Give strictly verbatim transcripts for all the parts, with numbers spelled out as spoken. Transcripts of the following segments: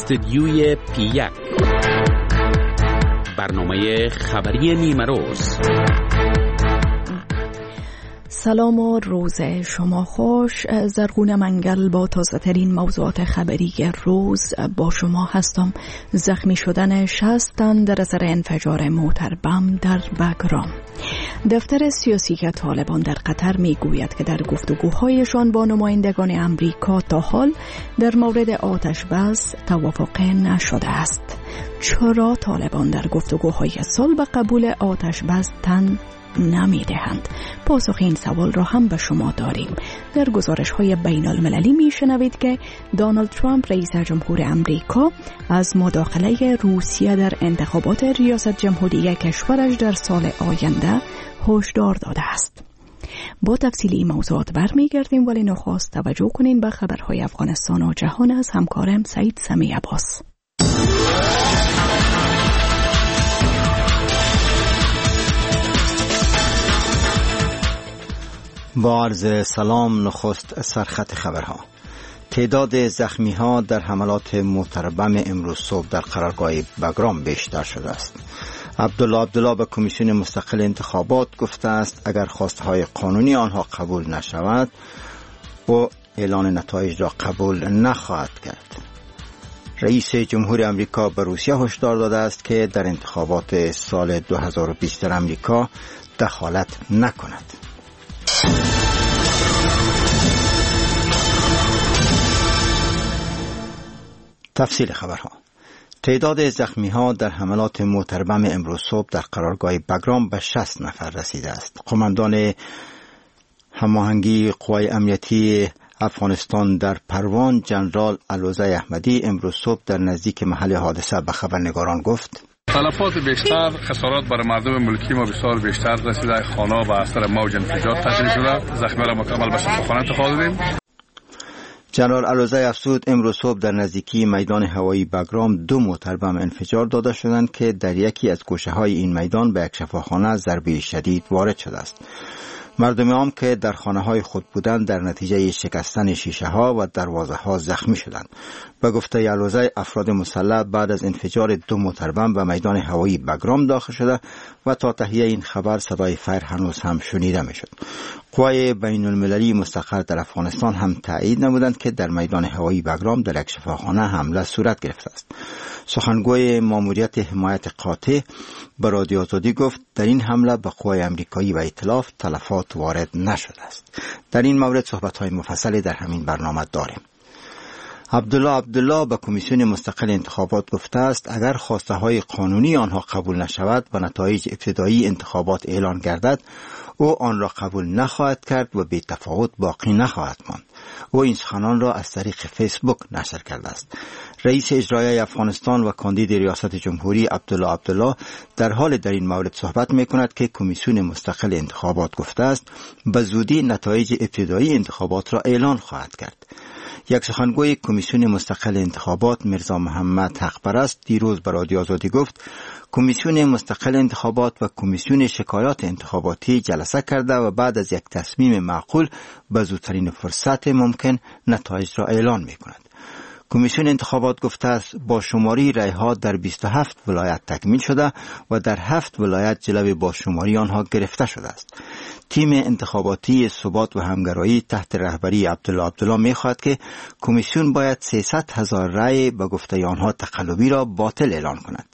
استدیوی پی یک، برنامه خبری نیمه روز. سلام و روز شما خوش. زرغون منگل با تازه ترین موضوعات خبری روز با شما هستم. زخمی شدن شصت تن در اثر انفجار موتر بم در بگرام. دفتر سیاسی طالبان در قطر می گوید که در گفتگوهایشان با نمایندگان امریکا تا حال در مورد آتش بس توافق نشده است. چرا طالبان در گفتگوهای صلح به قبول آتش بس تن نمی دهند؟ پاسخ این سوال را هم به شما داریم. در گزارش های بین المللی می شنوید که دونالد ترامپ رئیس جمهور امریکا از مداخله روسیه در انتخابات ریاست جمهوری کشورش در سال آینده هشدار داده است. با تفصیل این موضوعات برمیگردیم، ولی نخست توجه کنین به خبرهای افغانستان و جهان از همکارم سعید سمی عباس. با عرض سلام، نخست سرخط خبرها. تعداد زخمی ها در حملات موتر بم امروز صبح در قرارگاه بگرام بیشتر شده است. عبدالله عبدالله به کمیسیون مستقل انتخابات گفته است اگر خواسته های قانونی آنها قبول نشود و اعلان نتایج را قبول نخواهد کرد. رئیس جمهور امریکا به روسیه هشدار داده است که در انتخابات سال دو هزار و بیست در امریکا دخالت نکند. تفصیل خبرها. تعداد زخمی ها در حملات موتر بم امروز صبح در قرارگاه بگرام به شصت نفر رسیده است. قماندان هماهنگی قوای امنیتی افغانستان در پروان جنرال علوزه احمدی امروز صبح در نزدیک محل حادثه به خبرنگاران گفت: تلفات بیشتر، خسارات برای مردم ملکی ما بسیار بیشتر رسیده. خانه به اثر موج انفجار تخریب شده. زخمی را مکمل به شفاخانه انتقال دادیم. جنرال علوزه افزود امروز صبح در نزدیکی میدان هوایی بگرام دو موتر بم انفجار داده شدند که در یکی از گوشه های این میدان به یک شفاخانه ضربه شدید وارد شده است. مردم عام که در خانه های خود بودند در نتیجه شکستن شیشه ها و دروازه ها زخمی شدند. به گفته علوزه، افراد مسلح بعد از انفجار دو موتر بم به میدان هوایی بگرام داخل شده و تا تهیه این خبر صدای فایر هنوز هم شنیده میشد. قوای بین المللی مستقر در افغانستان هم تایید نمودند که در میدان هوایی بگرام در یک شفاخانه حمله صورت گرفته است. سخنگوی ماموریت حمایت قاطع به رادیو آزادی گفت در این حمله به قوای امریکایی و ائتلاف تلفات وارد نشده است. در این مورد صحبت‌های مفصلی در همین برنامه داریم. عبدالله عبدالله به کمیسیون مستقل انتخابات گفته است اگر خواسته های قانونی آنها قبول نشود و نتایج ابتدایی انتخابات اعلان گردد او آن را قبول نخواهد کرد و بی تفاوت باقی نخواهد ماند. او این سخنان را از طریق فیسبوک نشر کرده است. رئیس اجرایی افغانستان و کاندید ریاست جمهوری عبدالله عبدالله در حال در این مورد صحبت می کند که کمیسیون مستقل انتخابات گفته است به زودی نتایج ابتدایی انتخابات را اعلان خواهد کرد. یک سخنگوی کمیسیون مستقل انتخابات میرزا محمد حقپرست دیروز به رادیو آزادی گفت کمیسیون مستقل انتخابات و کمیسیون شکایات انتخاباتی جلسه کرده و بعد از یک تصمیم معقول به زودترین فرصت ممکن نتایج را اعلان می کند. کمیسیون انتخابات گفته است با شماری رای‌ها در بیست و هفت ولایت تکمیل شده و در هفت ولایت جلوی با شماری آنها گرفته شده است. تیم انتخاباتی ثبات و همگرایی تحت رهبری عبدالله عبدالله می‌خواهد که کمیسیون باید سیصد هزار رای به گفته آنها تقلبی را باطل اعلان کند.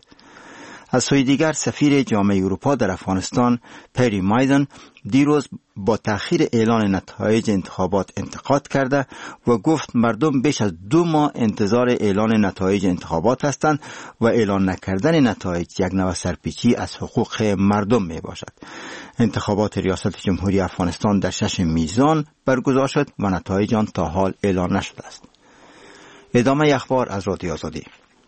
از سوی دیگر سفیر جامعه اروپا در افغانستان پری مایدن دیروز با تأخیر اعلان نتایج انتخابات انتقاد کرده و گفت مردم بیش از دو ماه انتظار اعلان نتایج انتخابات هستند و اعلان نکردن نتایج یک نوع سرپیچی از حقوق مردم می باشد. انتخابات ریاست جمهوری افغانستان در شش میزان برگزار شد و نتایج آن تا حال اعلان نشده است. ادامه اخبار از رادیو آزادی.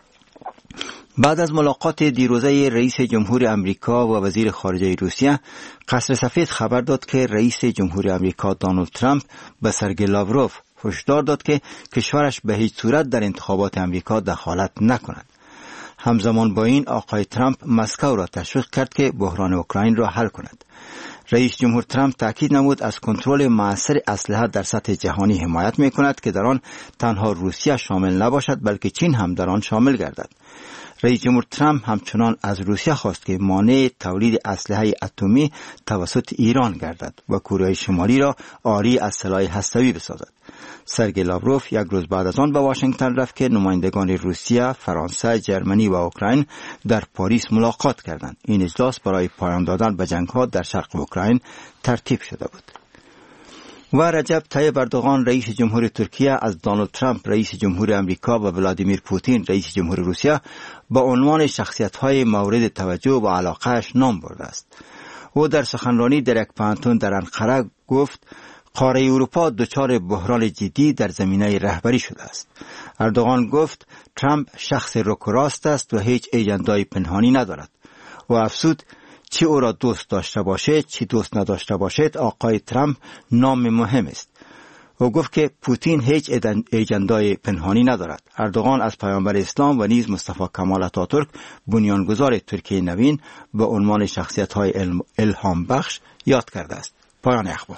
بعد از ملاقات دیروزه رئیس جمهور امریکا و وزیر خارجه روسیه، قصر سفید خبر داد که رئیس جمهور امریکا دونالد ترامپ به سرگئی لاوروف هشدار داد که کشورش به هیچ صورت در انتخابات امریکا دخالت نکند. همزمان با این آقای ترامپ مسکو را تشویق کرد که بحران اوکراین را حل کند. رئیس جمهور ترامپ تاکید نمود از کنترل موثر اسلحه در سطح جهانی حمایت می‌کند که در آن تنها روسیه شامل نباشد بلکه چین هم در آن شامل گردد. رئیس جمهور ترامپ همچنان از روسیه خواست که مانع تولید اسلحه اتمی توسط ایران گردد و کره شمالی را عاری از سلاح هسته‌ای بسازد. سرگئی لاوروف یک روز بعد از آن به واشنگتن رفت که نمایندگان روسیه، فرانسه، جرمنی و اوکراین در پاریس ملاقات کردند. این اجلاس برای پایان دادن به جنگ‌ها در شرق اوکراین ترتیب شده بود. و رجب طیب اردوغان رئیس جمهور ترکیه از دونالد ترامپ رئیس جمهور امریکا و ولادیمیر پوتین رئیس جمهور روسیه به عنوان شخصیت‌های مورد توجه و علاقه‌اش نام برده است. او در سخنرانی در یک پانتون در انقره گفت قاره اروپا دچار بحران جدی در زمینه رهبری شده است. اردوغان گفت ترامپ شخص رک و راست است و هیچ اجندای پنهانی ندارد. و افزود چه او را دوست داشته باشد چه دوست نداشته باشد آقای ترامپ نام مهم است. او گفت که پوتین هیچ اجندای پنهانی ندارد. اردوغان از پیامبر اسلام و نیز مصطفی کمال اتاتورک بنیانگذار ترکیه نوین به عنوان شخصیت‌های الهام بخش یاد کرده است. پایان اخبار.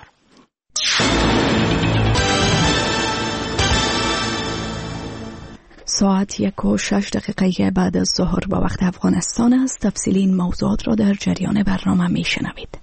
ساعت یک و شش دقیقه بعد از ظهر به وقت افغانستان است. تفصیل این موضوعات را در جریان برنامه می شنوید.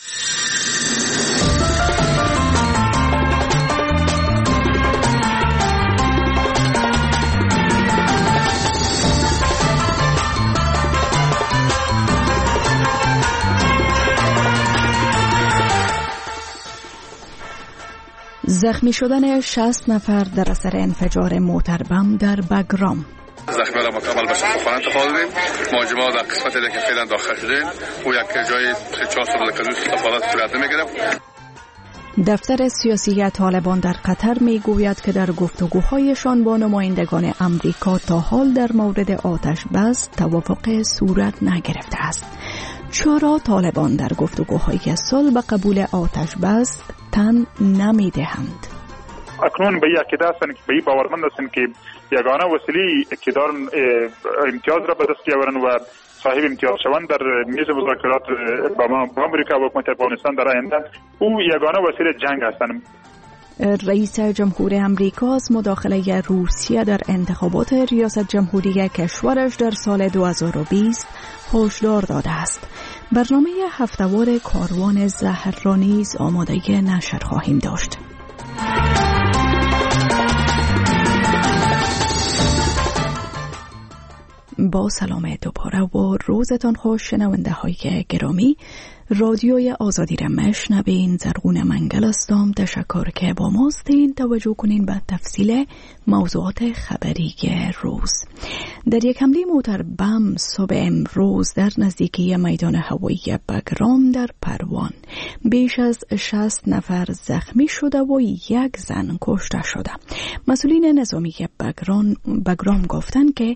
زخمی شدن شصت نفر در اثر انفجار موتر بم در بگرام. زخمی را مکمل به شفاخانه انتقال دادیم. مهاجما در قسمتی که فعلا داخل شدیم او یک جای چهار سال کلوس سفارت صورت نمیگرفت. دفتر سیاسی طالبان در قطر می گوید که در گفتگوهایشان با نمایندگان امریکا تا حال در مورد آتش بس توافق صورت نگرفته است. چرا طالبان در گفتگوهای صلح به قبول آتش بس تن نمی دهند؟ اکنون به یک عقیده هستند که به این باورمند هستند که یگانه وسیله که دارن امتیاز را به دست بیاورن و صاحب امتیاز شوند در میز مذاکرات با امریکا و حکومت افغانستان در آینده او یگانه وسیله جنگ هستند. رئیس جمهور امریکا از مداخله روسیه در انتخابات ریاست جمهوری کشورش در سال دو هزار و بیست هشدار داده است. برنامه هفته‌وار کاروان زهر را نیز آماده نشر خواهیم داشت. با سلام دوباره و روزتان خوش شنونده های گرامی. رادیوی آزادی را مشنوین. زرغون منگل هستم. تشکر که با ماستین. توجه کنین به تفصیل موضوعات خبری روز. در یک حمله موتر بم صبح امروز در نزدیکی میدان هوایی بگرام در پروان بیش از شصت نفر زخمی شده و یک زن کشته شده. مسئولین نظامی بگرام بگرام گفتند که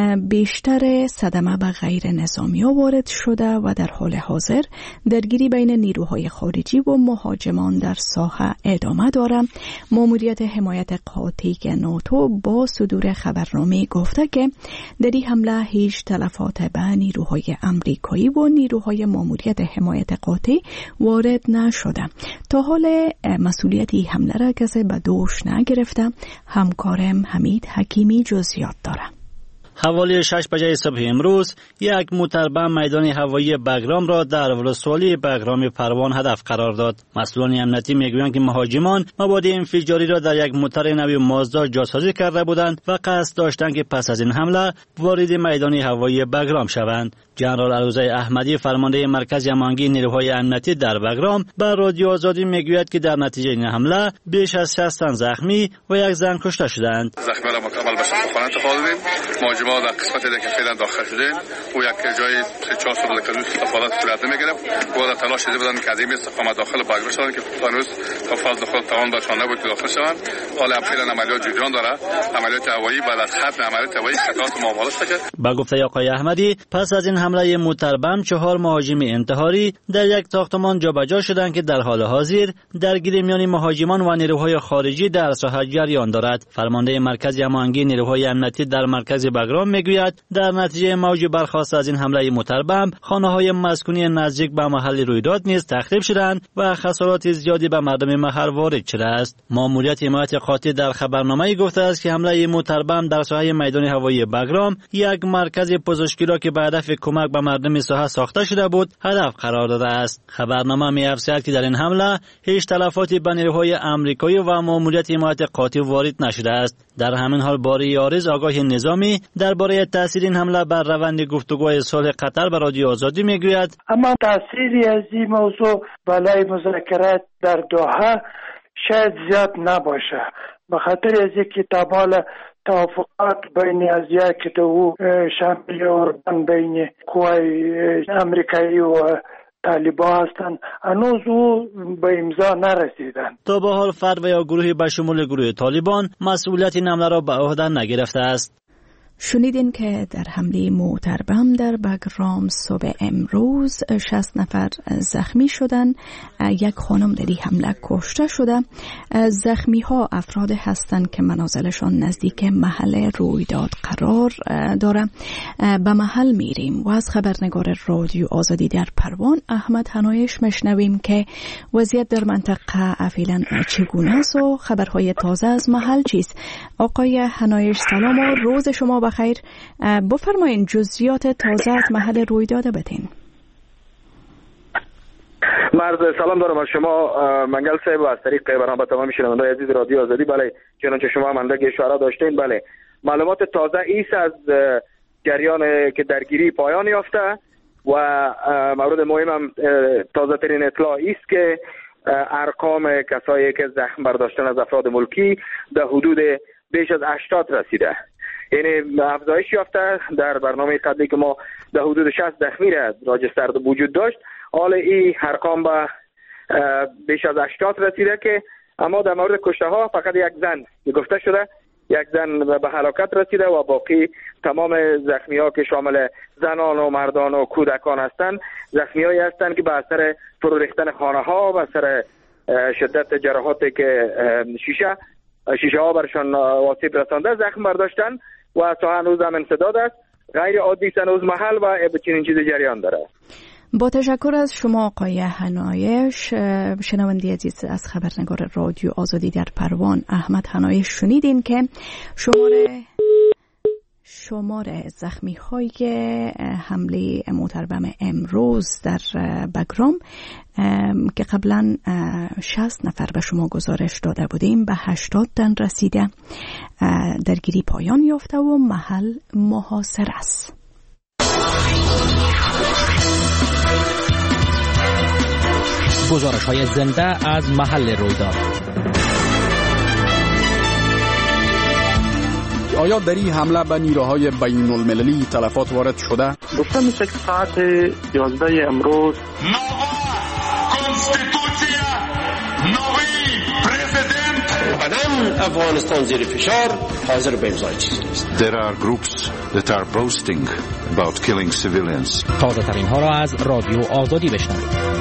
بیشتر صدمه به غیر نظامی وارد شده و در حال حاضر درگیری بین نیروهای خارجی و مهاجمان در ساحه ادامه دارد. ماموریت حمایت قاطع ناتو با صدور خبرنامه گفته که در این حمله هیچ تلفات به نیروهای امریکایی و نیروهای ماموریت حمایت قاطع وارد نشده. تا حال مسئولیت این حمله را کسی به دوش نگرفته. همکارم حمید حکیمی جزئیات دارد. حوالی شش بجه صبح امروز یک موتر بم میدان هوایی بگرام را در ولسوالی بگرام پروان هدف قرار داد. مسئولان امنیتی میگویند که مهاجمان مواد انفجاری را در یک موتر نوی مازدا جاسازی کرده بودند و قصد داشتند که پس از این حمله وارد میدان هوایی بگرام شوند. جنرال عروضه احمدی فرمانده مرکز امنیتی نیروهای امنیتی در بگرام به رادیو آزادی میگوید که در نتیجه این حمله بیش از شصت تن زخمی و یک زن کشته شدند. زخمی را مکمل به شفاخانه انتقال دادیم. مهاجما در قسمتی که فعلا داخل شدیم او یک جای چهار سال کلوس سفارت صورت نمیگرفت. و در تلاش شده بودند که از این استقامت داخل بگرام شدند که هنوز تا فاز خود توان داشتن نبود که داخل شوند. حالا فعلا عملیات جریان داره. عملیات هوایی بعد از ختم عملیات هوایی خطرات معامله شده. با گفته آقای احمدی پس از این حمله موتر بم چهار مهاجم انتحاری در یک ساختمان جابجا شدند که در حال حاضر درگیری میان مهاجمان و نیروهای خارجی در ساحه جریان دارد. فرمانده مرکز امنیتی نیروهای امنیتی در مرکز بگرام باگرام میگوید در نتیجه موج برخاست از این حمله متربم خانه‌های مسکونی نزدیک به محل رویداد نیز تخریب شدند و خسارات زیادی به مردم محل وارد شده است. ماموریت حمایت قاطع در خبرنامه گفته است که حمله متربم در ساحه میدان هوایی باگرام یک مرکز پزشکی را که به هدف کمک به مردم ساحه ساخته شده بود هدف قرار داده است. خبرنامه می‌افزاید که در این حمله هیچ تلفاتی به نیروهای آمریکایی و ماموریت حمایت قاطع وارد نشده است. در همین حال باری یارز آگاه نظامی درباره تاثیر این حمله بر روند گفتگوهای صلح قطر به رادیو آزادی میگوید: اما تاثیری از این موضوع بالای مذاکرات در دوحه شاید زیاد نباشه، به خاطر از اینکه تمام توافقات بین از یک دو شامل اردن بین قوای امریکایی و طالبان هستند، هنوز او به امضا نرسیدن. تا به حال فرد و یا گروهی به شمول گروه طالبان مسئولیت این حمله را به عهده نگرفته است. شنیدین که در حمله موتربم در باگرام صبح امروز شصت نفر زخمی شدند. یک خانم در این حمله کشته شده. زخمی ها افراد هستند که منازلشان نزدیک محل رویداد قرار داره. به محل میریم و از خبرنگار رادیو آزادی در پروان احمد حنایش مشنویم که وضعیت در منطقه فعلا چگونه است و خبرهای تازه از محل چیست. آقای حنایش سلام و روز شما بخیر. بفرمایین جزئیات تازه از محل رویداد بدین. مرد سلام دارم از شما منگل صاحب و از طریق برنامه تمام شنوندگان عزیز رادیو آزادی. بله چنانچه شما منده اشاره داشتین، بله معلومات تازه ایست از جریان که درگیری پایان یافته و مورد مهم هم تازه ترین اطلاع ایست که ارقام کسایی که زخم برداشتن از افراد ملکی در حدود بیش از هشتاد رسیده، یعنی افزایش یافته. در برنامه قبلی که ما در حدود شصت زخمی را راجستر وجود داشت، حال این ارقام به بیش از هشتاد رسیده که اما در مورد کشته ها فقط یک زن گفته شده، یک زن به هلاکت رسیده و باقی تمام زخمی ها که شامل زنان و مردان و کودکان هستند زخمی هایی هستند که به اثر فرو ریختن خانه ها و اثر شدت جراحاتی که شیشه شیشه ها برشان آسیب رسانده زخم برداشتن و تا هنوز هم انسداد است. غیر عادی هنوز محل و چنین چیز جریان داره. با تشکر از شما آقای حنایش. شنونده عزیز از خبرنگار رادیو آزادی در پروان احمد حنایش شنیدین که شماره شماره زخمی های حمله موتربم امروز در باگرام که قبلا شصت نفر به شما گزارش داده بودیم به هشتاد تن رسیده. درگیری پایان یافته و محل محاصره است. گزارش های زنده از محل رویداد. آیا در این حمله به نیروهای بین المللی تلفات وارد شده؟ گفتم میشه که ساعت یازده امروز افغانستان زیر فشار حاضر به امضای چیزی نیست. There are groups that are boasting about killing civilians. تازه ترین ها را از رادیو آزادی بشنوید.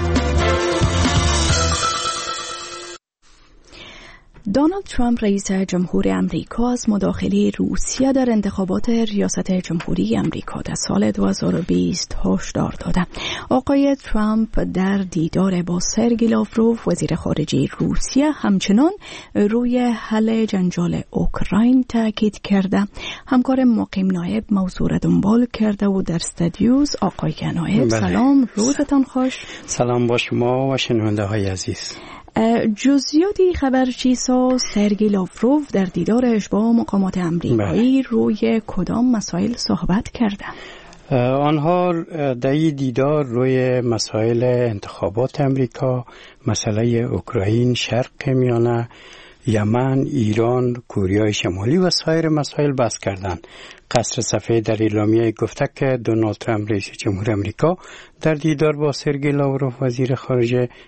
دونالد ترامپ رئیس جمهور امریکا از مداخله روسیه در انتخابات ریاست جمهوری امریکا در سال دو هزار و بیست هشدار داده. آقای ترامپ در دیدار با سرگئی لاوروف وزیر خارجه روسیه همچنان روی حل جنجال اوکراین تاکید کرده. همکار مقیم نایب موضوع را دنبال کرده و در استودیوز آقای نایب سلام، روزتان خوش. سلام با شما و شنونده های عزیز. جزئیاتی خبر چیسا سرگئی لاوروف در دیدارش با مقامات امریکایی روی کدام مسائل صحبت کردند؟ آنها در این دیدار روی مسائل انتخابات امریکا، مسئله اوکراین، شرق میانه، یمن، ایران، کره شمالی و سایر مسائل بحث کردند. قصر سفید در اعلامیه گفته که دونالد ترامپ رئیس جمهور امریکا در دیدار با سرگئی لاوروف وزیر خارجه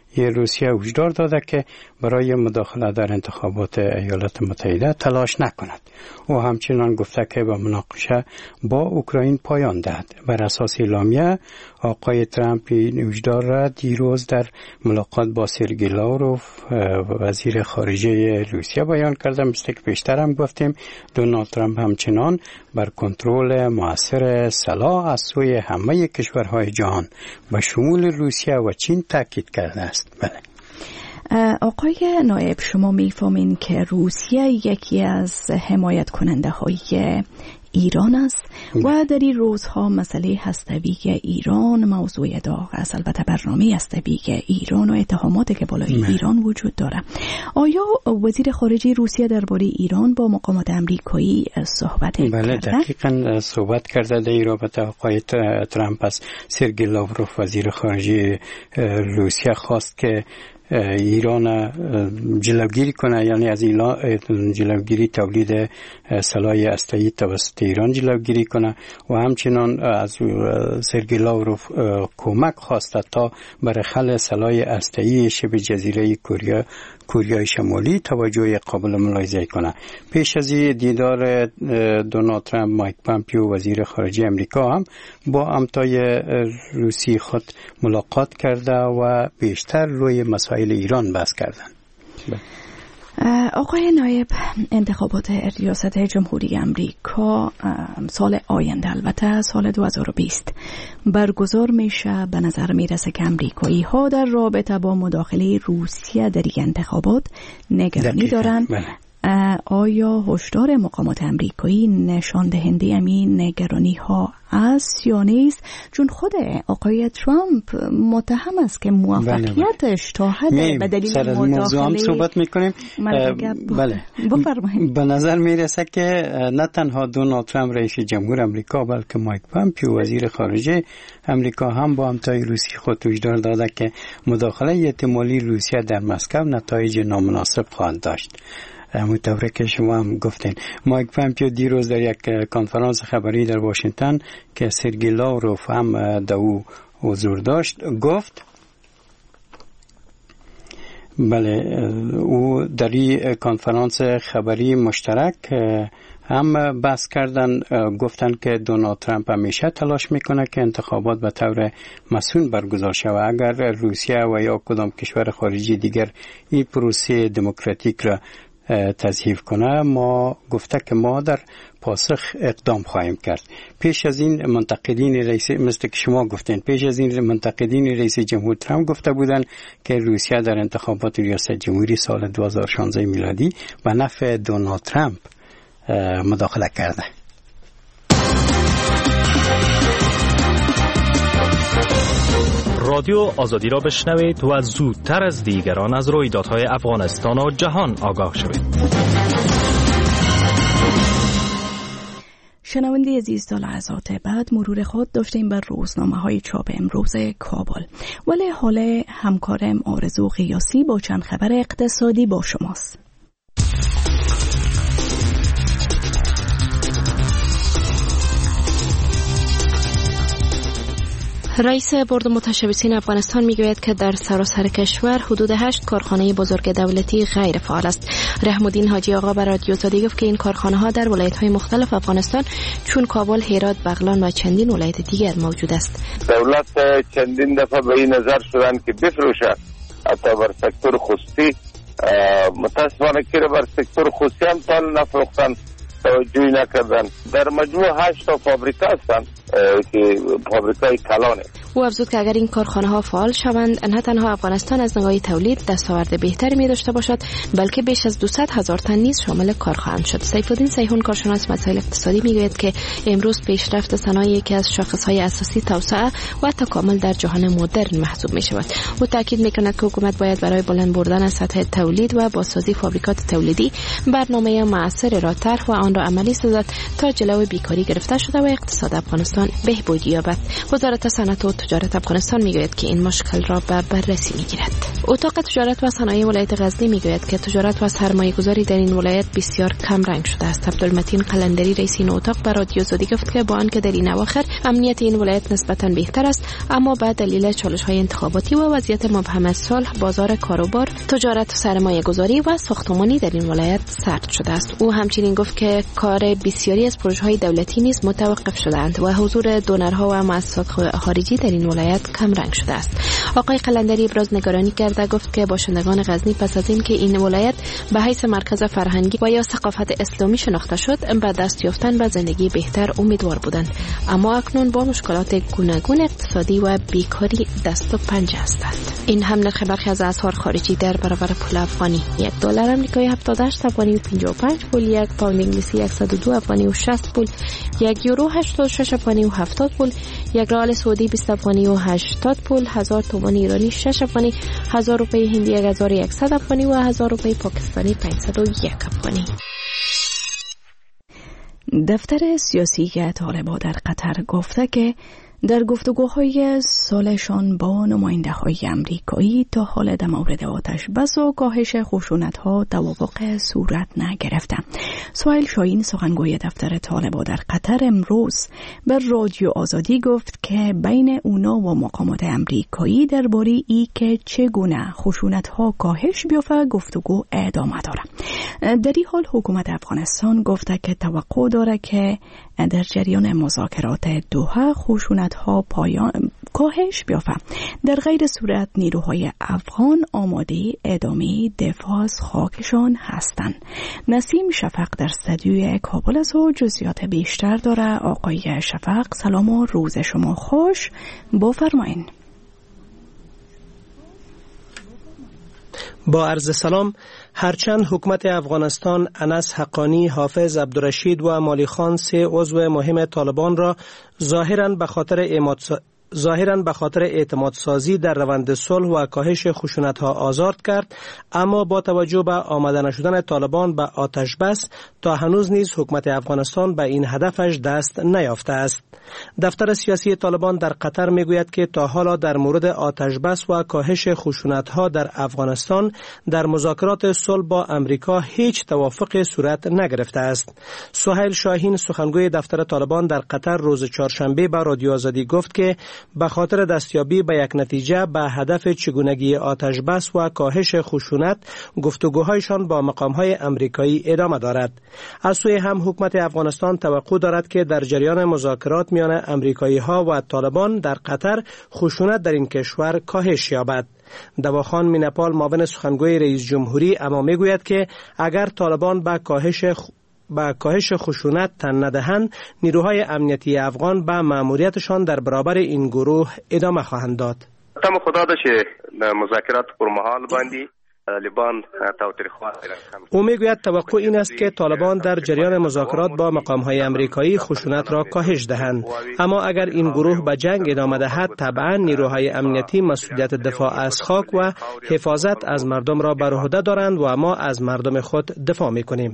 روسیه هشدار داده که برای مداخله در انتخابات ایالات متحده تلاش نکند. او همچنان گفته که به مناقشه با اوکراین پایان دهد. بر اساس اعلامیه آقای ترامپ هشدار را دیروز در ملاقات با سرگئی لاوروف وزیر خارجه روسیه بیان کرده. مثل که پیشتر هم گفتیم دونالد ترامپ همچنان بر کنترل مؤثر سلاح از سوی همه کشورهای جهان به شمول روسیه و چین تاکید کرده است. بله. آقای نایب، شما میفهمین که روسیه یکی از حمایت کننده های ایران است و در این روزها مسئله هسته‌ای ایران موضوع داغ است. البته برنامه هسته‌ای ایران و اتهاماتی که بالای من. ایران وجود داره. آیا وزیر خارجه روسیه درباره ایران با مقامات آمریکایی صحبت کرده؟ بله، دقیقاً صحبت کرده. در این رابطه آقای ترامپ از سرگئی لاوروف وزیر خارجه روسیه خواست که ایران جلوگیری کنه، یعنی از ایران جلوگیری تولید سلاح هسته‌ای توسط ایران جلوگیری کنه و همچنان از سرگئی لاوروف کمک خواسته تا برای خلع سلاح هسته‌ای شبه جزیره کوریا کوریای شمالی توجه قابل ملاحظه کنه. پیش از دیدار دونالد ترامپ، مایک پامپیو وزیر خارجه امریکا هم با همتای روسی خود ملاقات کرده و بیشتر روی مسائل ایران بحث کردند. آقای نایب، انتخابات ریاست جمهوری امریکا سال آینده، البته سال دو هزار و بیست برگزار میشه. به نظر میرسه که امریکایی ها در رابطه با مداخله روسیه در این انتخابات نگرانی دارن. آیا هشدار مقامات امریکایی نشان دهنده این نگرانی ها است یا نیست؟ چون خود آقای ترامپ متهم است که موفقیتش تا حد به دلیل مداخله صحبت میکنیم. بله، بفرمایید. به نظر میرسه که نه تنها دونالد ترامپ رئیس جمهور امریکا بلکه مایک پامپیو وزیر خارجه امریکا هم با همتای روسی خود هشدار داده که مداخله احتمالی روسیه در مسکو نتایج نامناسب خواهد داشت. همونطوری که شما هم گفتین، مایک پامپیو دیروز در یک کنفرانس خبری در واشنگتن که سرگئی لاوروف هم در او حضور داشت گفت، بله، او در این کنفرانس خبری مشترک هم بحث کردن، گفتن که دونالد ترامپ همیشه تلاش میکنه که انتخابات به طور مسئول برگزار شود. اگر روسیه و یا کدام کشور خارجی دیگر این پروسه دموکراتیک را تضعیف کنه، ما گفته که ما در پاسخ اقدام خواهیم کرد. پیش از این منتقدین رئیس، مثل که شما گفتین، پیش از این منتقدین رئیس جمهور ترامپ گفته بودند که روسیه در انتخابات ریاست جمهوری سال دو هزار و شانزده میلادی به نفع دونالد ترامپ مداخله کرده. رادیو آزادی را بشنوید و زودتر از دیگران از رویدادهای افغانستان و جهان آگاه شوید. شنونده عزیز، تا لحظات بعد مرور خود داشتیم بر روزنامه های چاپ امروز کابل، ولی حال همکارم آرزو قیاسی با چند خبر اقتصادی با شماست. رئیس بورد متشبثین افغانستان میگوید که در سراسر کشور حدود هشت کارخانه بزرگ دولتی غیر فعال است. رحم الدین حاجی آقا بر رادیو آزادی گفت که این کارخانه ها در ولایت‌های مختلف افغانستان چون کابل، هرات، بغلان و چندین ولایت دیگر موجود است. دولت چندین دفعه به این نظر شدن که بفروشه حتی بر سکتور خصوصی، متاسفانه که بر سکتور خصوصی هم تال نفروختن، توجهی نکردن. در مجموع هشت تا فابریکه هستند که فابریکای کلانه. او افزود که اگر این کارخانه ها فعال شوند، نه تنها افغانستان از نگاه تولید دستاورد بهتری می داشته باشد، بلکه بیش از دویست هزار تن نیز شامل کار خواهند شد. سیف الدین سیحون کارشناس مسائل اقتصادی می گوید که امروز پیشرفت صنایع یکی از شاخص های اساسی توسعه و تکامل در جهان مدرن محسوب می شود. او تاکید می کند که حکومت باید برای بلند بردن سطح تولید و بازسازی فابریکات تولیدی برنامه مؤثر را طرح و آن را عملی سازد تا جلوی بیکاری گرفته شده و اقتصاد افغانستان بهبودی یابد. وزارت صنعت و تجارت افغانستان میگوید که این مشکل را به بررسی میگیرد. اتاق تجارت و صنایع ولایت غزنی میگوید که تجارت و سرمایه گذاری در این ولایت بسیار کم رنگ شده است. عبدالمتین قلندری رئیس این اتاق به رادیو آزادی گفت که با آنکه در این اواخر امنیت این ولایت نسبتاً بهتر است، اما به دلیل چالش‌های انتخاباتی و وضعیت مبهم صلح، بازار کاروبار، تجارت و سرمایه گذاری و ساختمانی در این ولایت سرد شده است. او همچنین گفت که کار بسیاری از پروژه‌های دولتی نیز متوقف شده‌اند و حضور دونرها و مؤسسات خارجی در این ولایت کم رنگ شده است. آقای قلندری ابراز نگرانی کرده گفت که باشندگان غزنی پس از اینکه این ولایت به حیث مرکز فرهنگی و یا ثقافت اسلامی شناخته شد، به دست یافتن به زندگی بهتر امیدوار بودند، اما اکنون با مشکلات گوناگون اقتصادی و بیکاری دست و پنجه هستند. این هم نرخ برخی از اسعار خارجی در برابر پول افغانی: یک دلار آمریکایی هفتاد و هشت افغانی و پنجاه و پنج پول، یک پوند انگلیسی صد و دو افغانی و شصت پول، یک یورو هشتاد و شش افغانی و هفتاد پول، یک ریال سعودی بیست افغانی و هشتاد پول، هزار تومان ایرانی شش افغانی، هزار روپیه هندی یک هزار و صد افغانی و هزار روپیه پاکستانی پانصد و یک افغانی. دفتر سیاسی طالبان در قطر گفته که در گفتگوهای سالشان با نماینده‌های آمریکایی تا حال در مورد آتش بس و کاهش خشونت‌ها توافق صورت نگرفته. سهیل شاهین سخنگوی دفتر طالبان در قطر امروز به رادیو آزادی گفت که بین اونا و مقامات آمریکایی درباره ای که چگونه خشونت‌ها کاهش بیافته گفتگو ادامه داره. در این حال حکومت افغانستان گفته که توقع داره که در جریان مذاکرات دوحه خشونت‌ها پایان کاهش بیافته. در غیر صورت نیروهای افغان آماده ادامه دفاع از خاکشان هستند. نسیم شفق در استودیوی کابل است و جزئیات بیشتر داره. آقای شفق سلام و روز شما خوش، بفرمایین. با عرض سلام، هرچند حکومت افغانستان انس حقانی، حافظ عبدالرشید و مالی خان سه عضو مهم طالبان را ظاهراً به خاطر اعتماد ظاهراً به خاطر اعتماد سازی در روند صلح و کاهش خشونت‌ها آزاد کرد، اما با توجه به آمده نشدن طالبان به آتش بس تا هنوز نیز حکومت افغانستان به این هدفش دست نیافته است. دفتر سیاسی طالبان در قطر میگوید که تا حالا در مورد آتش بس و کاهش خشونت‌ها در افغانستان در مذاکرات صلح با امریکا هیچ توافق صورت نگرفته است. سهیل شاهین سخنگوی دفتر طالبان در قطر روز چهارشنبه به رادیو آزادی گفت که به خاطر دستیابی به یک نتیجه به هدف چگونگی آتش بس و کاهش خشونت گفتگوهایشان با مقام‌های آمریکایی ادامه دارد. از سوی هم حکومت افغانستان توقع دارد که در جریان مذاکرات میان آمریکایی‌ها و طالبان در قطر خشونت در این کشور کاهش یابد. دواخان مینپال معاون سخنگوی رئیس جمهوری اما میگوید که اگر طالبان به کاهش خ... با کاهش خشونت تن ندهند، نیروهای امنیتی افغان به مأموریتشان در برابر این گروه ادامه خواهند داد. تم خدا ده چې مذاکرات پر مهال باندې طالبان تاوتریخواه. او میگوید توقع این است که طالبان در جریان مذاکرات با مقام‌های آمریکایی خشونت را کاهش دهند، اما اگر این گروه به جنگ ادامه دهد طبعا نیروهای امنیتی مسئولیت دفاع از خاک و حفاظت از مردم را بر عهده دارند و ما از مردم خود دفاع می‌کنیم.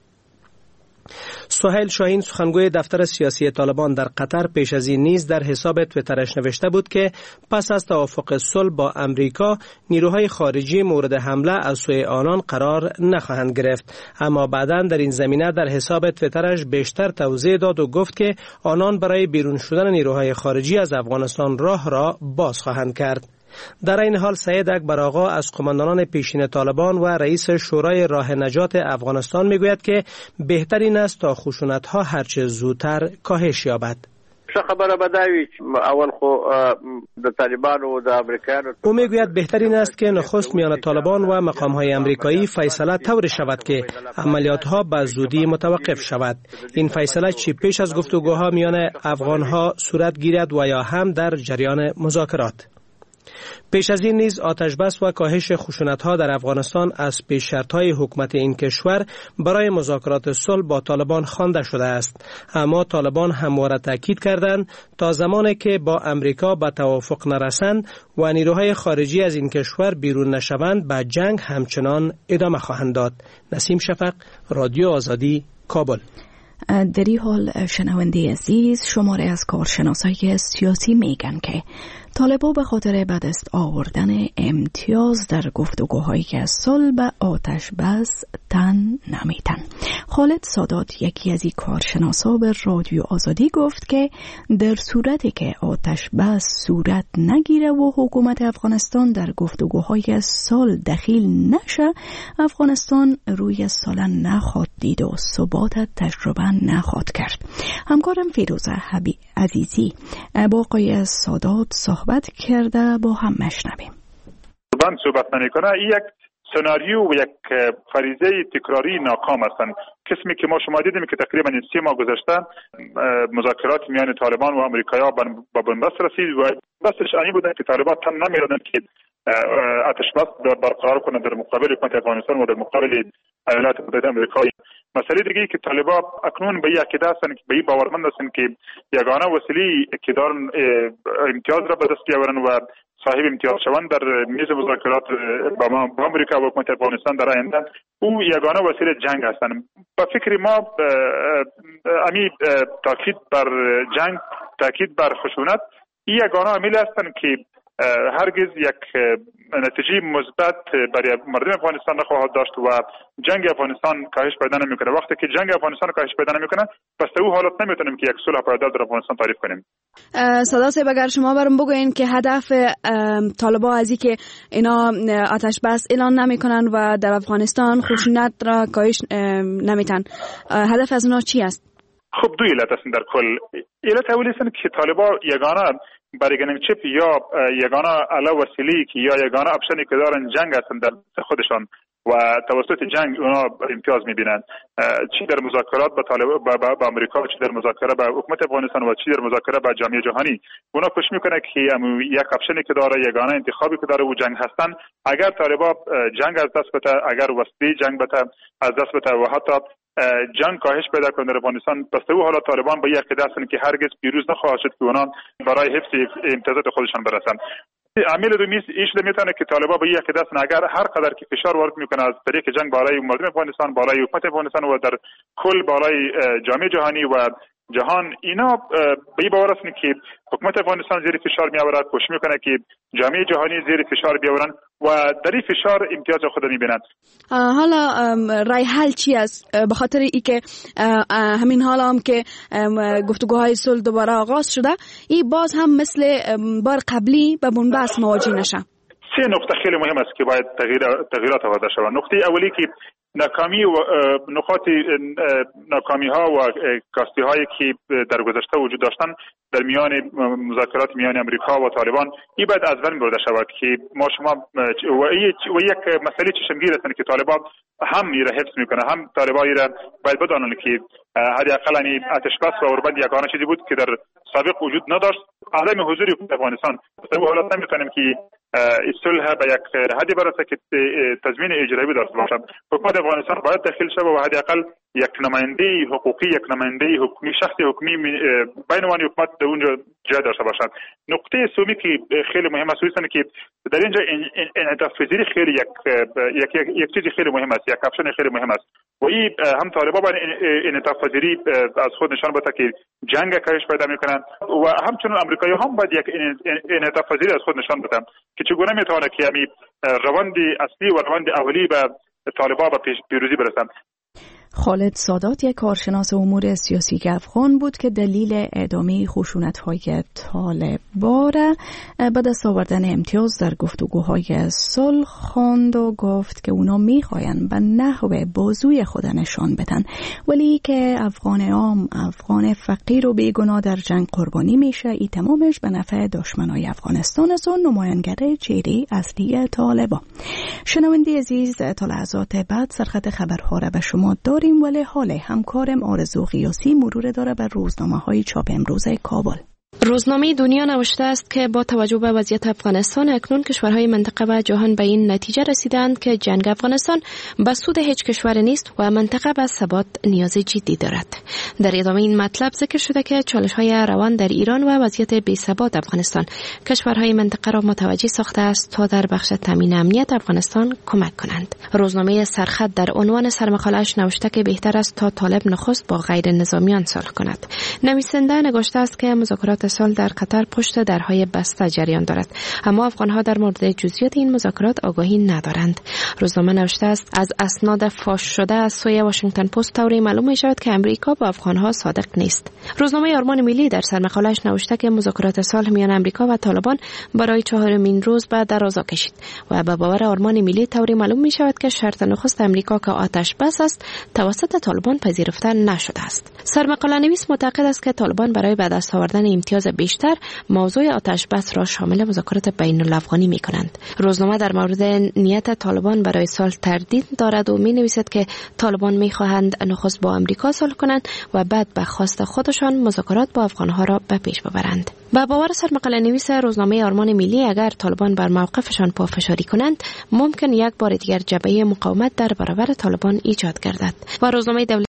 سهیل شاهین سخنگوی دفتر سیاسی طالبان در قطر پیش از این نیز در حساب تویترش نوشته بود که پس از توافق صلح با امریکا نیروهای خارجی مورد حمله از سوی آنان قرار نخواهند گرفت، اما بعداً در این زمینه در حساب تویترش بیشتر توضیح داد و گفت که آنان برای بیرون شدن نیروهای خارجی از افغانستان راه را باز خواهند کرد. در این حال سعید اکبر آقا از قماندانان پیشین طالبان و رئیس شورای راه نجات افغانستان میگوید که بهترین است تا خشونت‌ها هرچه زودتر کاهش یابد. خبره بداوی اول خو د طالبان و د امریکایانو. او میگوید بهترین است که نخست میان طالبان و مقام‌های آمریکایی فیصله طوری شود که عملیات‌ها به زودی متوقف شود. این فیصله چی پیش از گفتگوها میان افغان‌ها صورت گیرد و یا هم در جریان مذاکرات. پیش از این نیز آتش بس و کاهش خشونت‌ها در افغانستان از پیش شرط‌های حکومت این کشور برای مذاکرات صلح با طالبان خوانده شده است، اما طالبان همواره تاکید کردند تا زمانی که با امریکا به توافق نرسند و نیروهای خارجی از این کشور بیرون نشوند به جنگ همچنان ادامه خواهند داد. نسیم شفق، رادیو آزادی، کابل. در این حال شنونده عزیز، شماره از کارشناسای سیاسی میگن که طالبان به خاطر بدست آوردن امتیاز در گفتگوهایی که از صلح به آتش بس تن نمیتن. خالد سادات، یکی از این کارشناسا، به رادیو آزادی گفت که در صورتی که آتش بس صورت نگیره و حکومت افغانستان در گفتگوهای صلح دخیل نشه، افغانستان روی صلح نخواد دید و ثبات تجربه نخواد کرد. همکارم فیروزه حبی عزیزی با آقای سادات صحبت کرده، با هم مشنویم. من صحبت نمی‌کنه. یک سناریو و یک فریضه تکراری ناکام هستند. قسمی که ما شما دیدیم که تقریبا سه ماه گذشته مذاکرات میان طالبان و آمریکایی‌ها به بنبست رسید و بسش این بود که طالبان تن نمی‌دادند که آتش بس برقرار کنند در مقابل حکومت افغانستان و در مقابل ایالات متحده آمریکا. مسئله دیگه که طالبان اکنون به یک عقیده هستند که به این باورمند هستند که یگانه وسیله که دارن امتیاز را به دست بیاورند و صاحب امتیاز شوند در میز مذاکرات با آمریکا و حکومت افغانستان در آینده، او یگانه وسیله جنگ هستند. با فکر ما امی تاکید بر جنگ، تاکید بر خشونت، این یگانه عامل هستند که هرگز یک نتیجه مثبت برای مردم افغانستان نخواهد داشت و جنگ افغانستان کاهش پیدا نمیکنه. وقتی که جنگ افغانستان کاهش پیدا نمیکنه، پس در او حالت نمیتونیم که یک صلح پایدار در افغانستان تعریف کنیم. سادات صاحب، اگر شما برام بگوین که هدف طالبان از این که اینا آتش بس اعلان نمیکنن و در افغانستان خشونت را کاهش نمیتن، هدف از اونا چی است؟ خب دو علت هستند در کل. علت اولی است که طالبان یگانه برگنینگ چپ یا یگانه اله وسیله‌ای که یا یگانه اپشنی که دارن جنگ هستند در خودشان و توسط جنگ اونا امتیاز میبینند، چی در مذاکرات با طالب با, با, با امریکا، چی در مذاکره با حکومت افغانستان و چی در مذاکره با جامعه جهانی. اونا کوشش میکنه که یک اپشنی که داره، یگانه انتخابی که داره و جنگ هستن. اگر طالبان جنگ از دست بده، اگر وسیله جنگ بده از دست بده و حتی جنگ کاهش پیدا کنه در افغانستان، پس تو حالا طالبان به یک عقیده هستند که هرگز پیروز نخواهد شد که اونا برای حفظ امتیازات خودشان برسند. عامل دومی ایش میتونه که طالبان به یک عقیده هستند اگر هر قدر که فشار وارد میکنه از طریق جنگ بالای مردم افغانستان، بالای حکومت افغانستان و در کل بالای جامعه جهانی و جهان، اینا به این باور هستند که حکومت افغانستان زیر فشار میآورد، کوشش میکنه که جامعه جهانی زیر فشار بیاورند و در این فشار امتیاز خود میبینند. حالا رای حل چی است؟ به خاطر اینکه همین حالا هم که گفتگوهای صلح دوباره آغاز شده، این باز هم مثل بار قبلی به بنبست مواجه نشه. سه نقطه خیلی مهم است که باید تغییرات آورده شود. نقطه اولی که ناکامی و نقاط ناکامی ها و کاستی هایی که در گذشته وجود داشتن در میان مذاکرات میان امریکا و طالبان، این باید از بین برده شود که ما شما و یک مسئله چشمگیر است که طالبان هم میره حفظ میکنه، هم طالبان را باید بدانند که حداقل یعنی آتش بس و اوربند یگانه چیزی بود که در سابق وجود نداشت، عدم حضور افغانستان. در حالت نمیتونیم که صلح به یک حدی برسه که تضمین اجرایی داشته باشد. حکومت افغانستان باید داخل شود و حداقل یک نماینده حقوقی، یک نماینده حکومی، شخص حکومی بین وان حکومت در اونجا جای داشته باشد. نقطه سومی که خیلی مهم است است که در اینجا انعطاف پذیری خیلی یک یک یک چیز خیلی مهم است، یک اپشن خیلی مهم است و این هم طالبان باید انعطاف پذیری از خود نشان بده که جنگ کاهش پیدا میکنند و همچنین آمریکایی هم باید یک انعطاف پذیری از خود نشان بدن که چگونه میتونه که همین روند اصلی و روند اولی به طالبان به پیروزی برسند. خالد سادات، یک کارشناس امور سیاسی افغان بود که دلیل ادامه خشونت‌های طالبان را به دست آوردن امتیاز در گفتگوهای صلح خواند و گفت که اونا میخواین به نحو بازوی خود نشان بدن، ولی که افغان عام، افغان فقیر و بیگناه در جنگ قربانی میشه، ای تمامش به نفع دشمنای افغانستان است و نماینگر چهره اصلی طالبان. شنونده عزیز، تا لحظات بعد سرخط خبرها را به شما داریم، ولی حال همکارم آرزو قیاسی مرور داره بر روزنامه‌های چاپ امروز کابل. روزنامه دنیا نوشته است که با توجه به وضعیت افغانستان اکنون کشورهای منطقه و جهان به این نتیجه رسیدند که جنگ افغانستان به سود هیچ کشور نیست و منطقه به ثبات نیاز جدی دارد. در ادامه این مطلب ذکر شده که چالش‌های روان در ایران و وضعیت بی‌ثبات افغانستان کشورهای منطقه را متوجه ساخته است تا در بخش تامین امنیت افغانستان کمک کنند. روزنامه سرخط در عنوان سرمقاله‌اش نوشته که بهتر است تا طالب نخست با غیر نظامیان صلح کند. نویسنده نگاشته است که مذاکرات سال در قطر پشت درهای بسته جریان دارد، اما افغانها در مورد جزئیات این مذاکرات آگاهی ندارند. روزنامه نوشته است از اسناد فاش شده از سوی واشنگتن پست طوری معلوم می شود که امریکا با افغانها صادق نیست. روزنامه آرمان ملی در سرمقاله‌اش نوشته که مذاکرات صلح میان امریکا و طالبان برای چهارمین روز به دراز کشید و به باور آرمان ملی طوری معلوم می شود که شرط نخست امریکا که آتش بس است توسط طالبان پذیرفته نشده است. سرمقاله نویس معتقد است که طالبان برای به دست آوردن امتیاز بیشتر موضوع آتش بس را شامل مذاکرات بین الافغانی می کنند. روزنامه در مورد نیت طالبان برای صلح تردید دارد و می نویسد که طالبان می خواهند نخست با امریکا صلح کنند و بعد به خواست خودشان مذاکرات با افغانها را به پیش ببرند. با باور سرمقاله نویس روزنامه آرمان ملی اگر طالبان بر موقفشان پافشاری کنند ممکن یک بار دیگر جبهه مقاومت در برابر طالبان ایجاد گردد. و روزنامه